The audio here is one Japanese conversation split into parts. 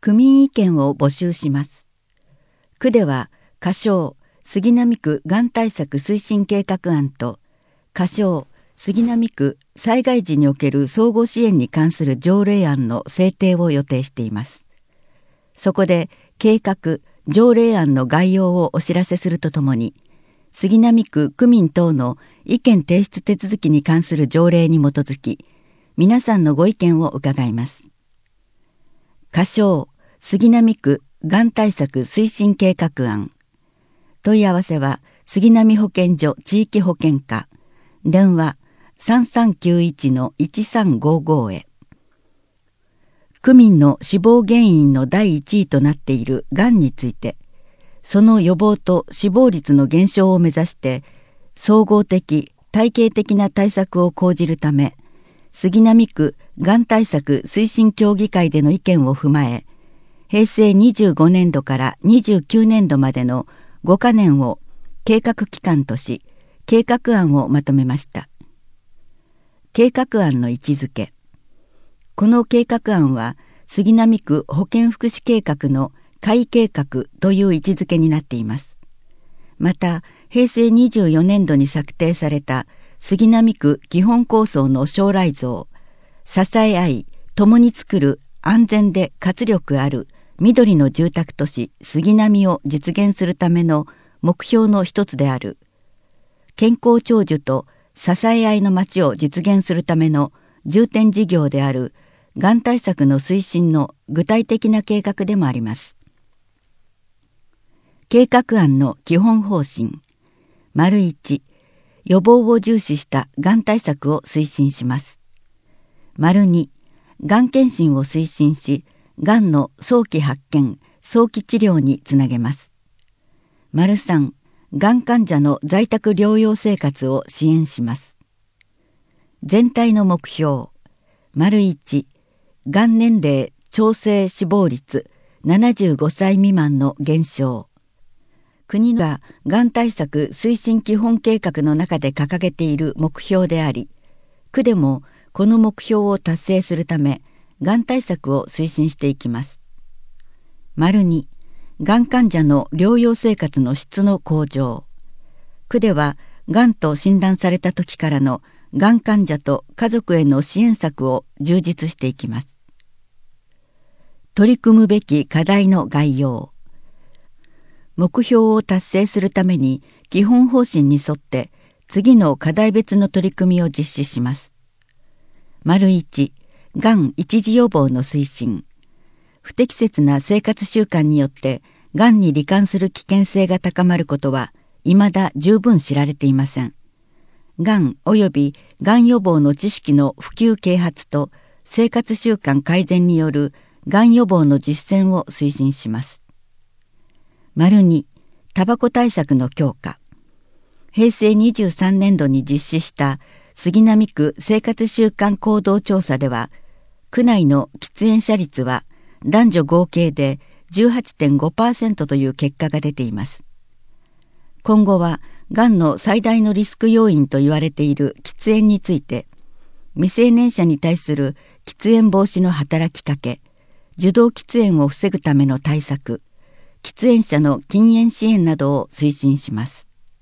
区民意見を募集します。区では仮称杉並区がん対策推進計画案と仮称杉並区災害時における相互支援に関する条例案の制定を予定しています。そこで計画・条例案の概要をお知らせするとともに、杉並区区民等の意見提出手続きに関する条例に基づき、皆さんのご意見を伺います。仮称杉並区がん対策推進計画案。問い合わせは杉並保健所地域保健課、電話3391-1355へ。区民の死亡原因の第一位となっているがんについて、その予防と死亡率の減少を目指して総合的・体系的な対策を講じるため、杉並区がん対策推進協議会での意見を踏まえ、平成25年度から29年度までの5カ年を計画期間とし、計画案をまとめました。計画案の位置づけ。この計画案は杉並区保健福祉計画の改計画という位置づけになっています。また平成24年度に策定された杉並区基本構想の将来像、支え合い共に作る安全で活力ある緑の住宅都市杉並を実現するための目標の一つである健康長寿と支え合いの街を実現するための重点事業であるがん対策の推進の具体的な計画でもあります。計画案の基本方針。1、予防を重視したがん対策を推進します。2、がん検診を推進し、がんの早期発見・早期治療につなげます。3、がん患者の在宅療養生活を支援します。全体の目標。1、がん年齢調整死亡率75歳未満の減少。国ががん対策推進基本計画の中で掲げている目標であり、区でもこの目標を達成するため、がん対策を推進していきます。2、がん患者の療養生活の質の向上。区では、がんと診断された時からのがん患者と家族への支援策を充実していきます。取り組むべき課題の概要。目標を達成するために基本方針に沿って次の課題別の取り組みを実施します。1、がん一時予防の推進。不適切な生活習慣によってがんに罹患する危険性が高まることは未だ十分知られていません。がん及びがん予防の知識の普及啓発と生活習慣改善によるがん予防の実践を推進します。2、タバコ対策の強化。平成23年度に実施した杉並区生活習慣行動調査では、区内の喫煙者率は男女合計で 18.5% という結果が出ています。今後はがんの最大のリスク要因と言われている喫煙について、未成年者に対する喫煙防止の働きかけ、受動喫煙を防ぐための対策、喫煙者の禁煙支援などを推進します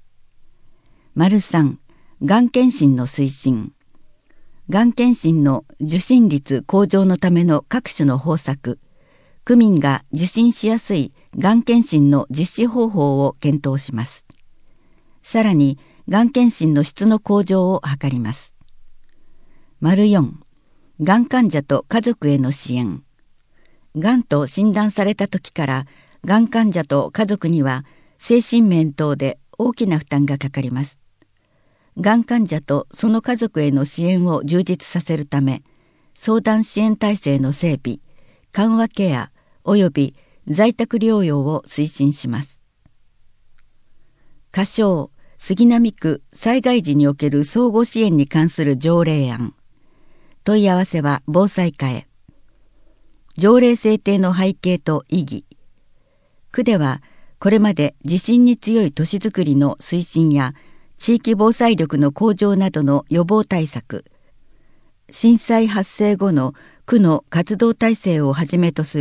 。3、がん検診の推進。がん検診の受診率向上のための各種の方策、区民が受診しやすいがん検診の実施方法を検討します。さらに、がん検診の質の向上を図ります。4、がん患者と家族への支援。がんと診断された時からがん患者と家族には精神面等で大きな負担がかかります。がん患者とその家族への支援を充実させるため、相談支援体制の整備、緩和ケアおよび在宅療養を推進します。仮称杉並区災害時における相互支援に関する条例案。問い合わせは防災課へ。条例制定の背景と意義。区ではこれまで地震に強い都市づくりの推進や地域防災力の向上などの予防対策、震災発生後の区の活動体制をはじめとする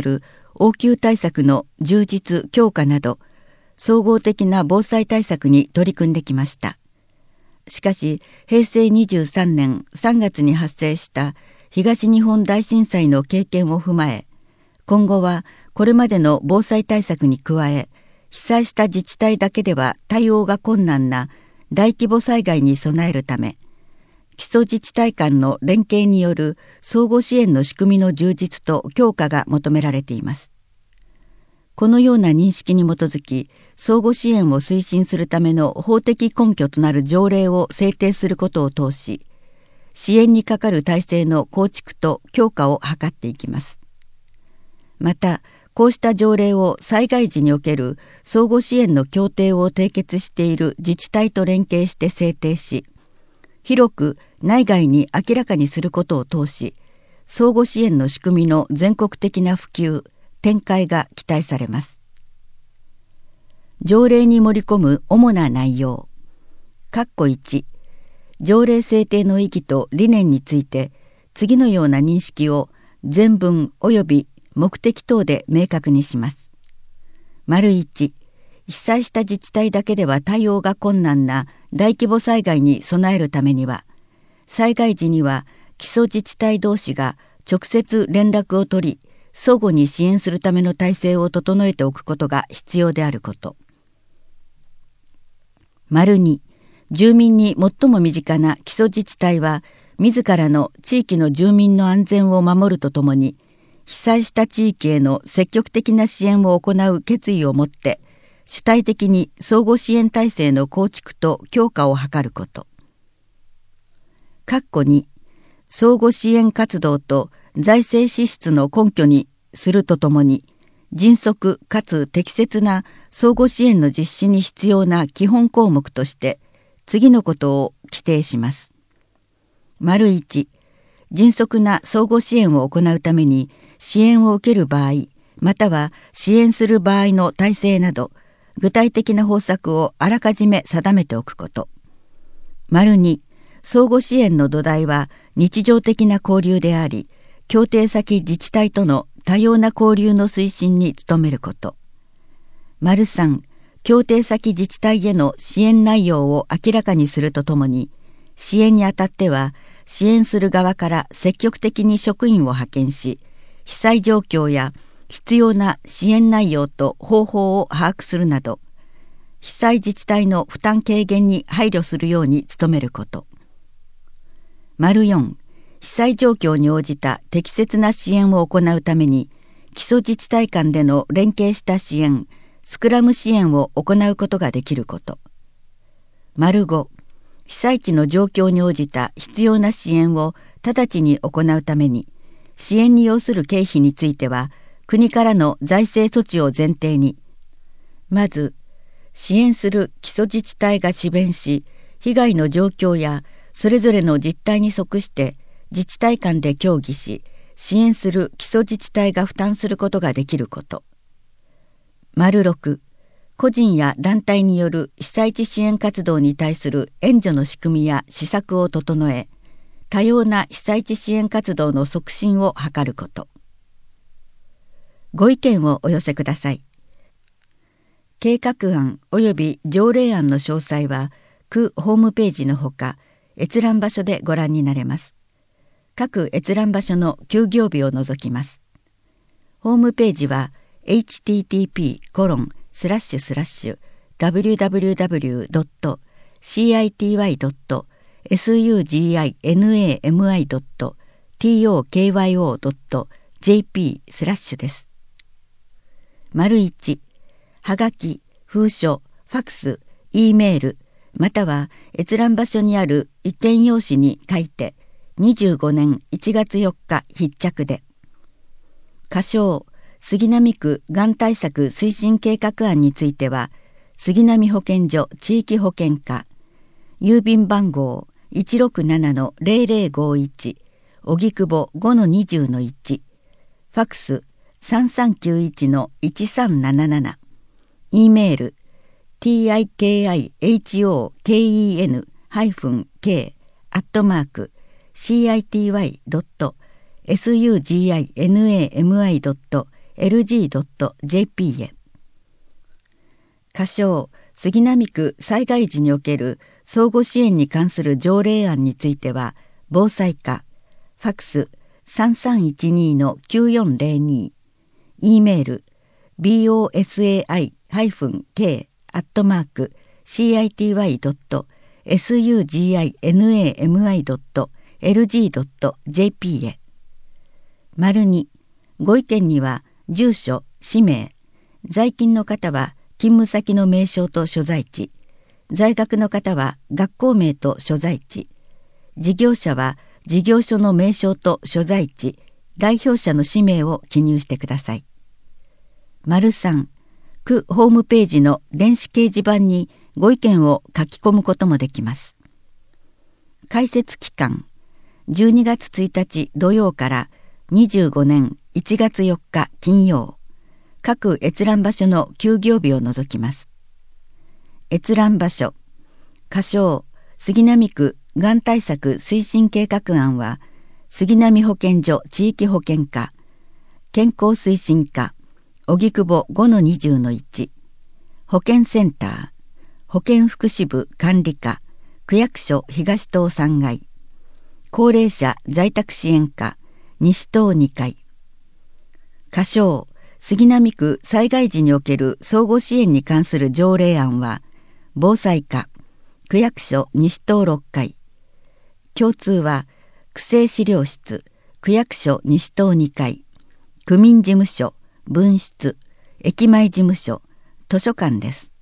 応急対策の充実・強化など、総合的な防災対策に取り組んできました。しかし、平成23年3月に発生した東日本大震災の経験を踏まえ、今後はこれまでの防災対策に加え、被災した自治体だけでは対応が困難な大規模災害に備えるため、基礎自治体間の連携による相互支援の仕組みの充実と強化が求められています。このような認識に基づき、相互支援を推進するための法的根拠となる条例を制定することを通し、支援にかかる体制の構築と強化を図っていきます。また、こうした条例を災害時における相互支援の協定を締結している自治体と連携して制定し、広く内外に明らかにすることを通し、相互支援の仕組みの全国的な普及・展開が期待されます。条例に盛り込む主な内容。1、条例制定の意義と理念について、次のような認識を前文及び目的等で明確にします。1、被災した自治体だけでは対応が困難な大規模災害に備えるためには、災害時には基礎自治体同士が直接連絡を取り、相互に支援するための体制を整えておくことが必要であること。2、住民に最も身近な基礎自治体は、自らの地域の住民の安全を守るとともに、被災した地域への積極的な支援を行う決意を持って、主体的に相互支援体制の構築と強化を図ること。2、相互支援活動と財政支出の根拠にするとともに、迅速かつ適切な相互支援の実施に必要な基本項目として、次のことを規定します。1、迅速な相互支援を行うために、支援を受ける場合、または支援する場合の体制など、具体的な方策をあらかじめ定めておくこと。2、相互支援の土台は日常的な交流であり、協定先自治体との多様な交流の推進に努めること。3、協定先自治体への支援内容を明らかにするとともに、支援にあたっては支援する側から積極的に職員を派遣し、被災状況や必要な支援内容と方法を把握するなど、被災自治体の負担軽減に配慮するように努めること。4、被災状況に応じた適切な支援を行うために、基礎自治体間での連携した支援、スクラム支援を行うことができること。5、被災地の状況に応じた必要な支援を直ちに行うために、支援に要する経費については、国からの財政措置を前提に、まず、支援する基礎自治体が示弁し、被害の状況やそれぞれの実態に即して自治体間で協議し、支援する基礎自治体が負担することができること。6、個人や団体による被災地支援活動に対する援助の仕組みや施策を整え、多様な被災地支援活動の促進を図ること。ご意見をお寄せください。計画案及び条例案の詳細は、区ホームページのほか、閲覧場所でご覧になれます。各閲覧場所の休業日を除きます。ホームページは http://www.city.tokyo.jp/ です。1、はがき、封書、ファクス、Eメール、または閲覧場所にある一点用紙に書いて、25年1月4日必着で。仮称、杉並区がん対策推進計画案については、杉並保健所地域保健課、郵便番号 167-0051、荻窪 5-20-1、ファクス 3391-1377、Eメール tikihon-k@city.suginami. lg.jp へ。仮称杉並区災害時における相互支援に関する条例案については、防災課、ファクス 3312-9402、E メール bosai-k@city.suginami.lg.jp へ。2、ご意見には住所、氏名、在勤の方は勤務先の名称と所在地、在学の方は学校名と所在地、事業者は事業所の名称と所在地、代表者の氏名を記入してください。3、区ホームページの電子掲示板にご意見を書き込むこともできます。開設期間、12月1日土曜から25年1月4日金曜、各閲覧場所の休業日を除きます。閲覧場所、仮称杉並区がん対策推進計画案は、杉並保健所地域保健課、健康推進課、荻窪 5-20-1、保健センター、保健福祉部管理課、区役所東棟3階、高齢者在宅支援課、西棟2階。仮称杉並区災害時における相互支援に関する条例案は、防災課、区役所西棟6階。共通は、区政資料室、区役所西棟2階、区民事務所、分室、駅前事務所、図書館です。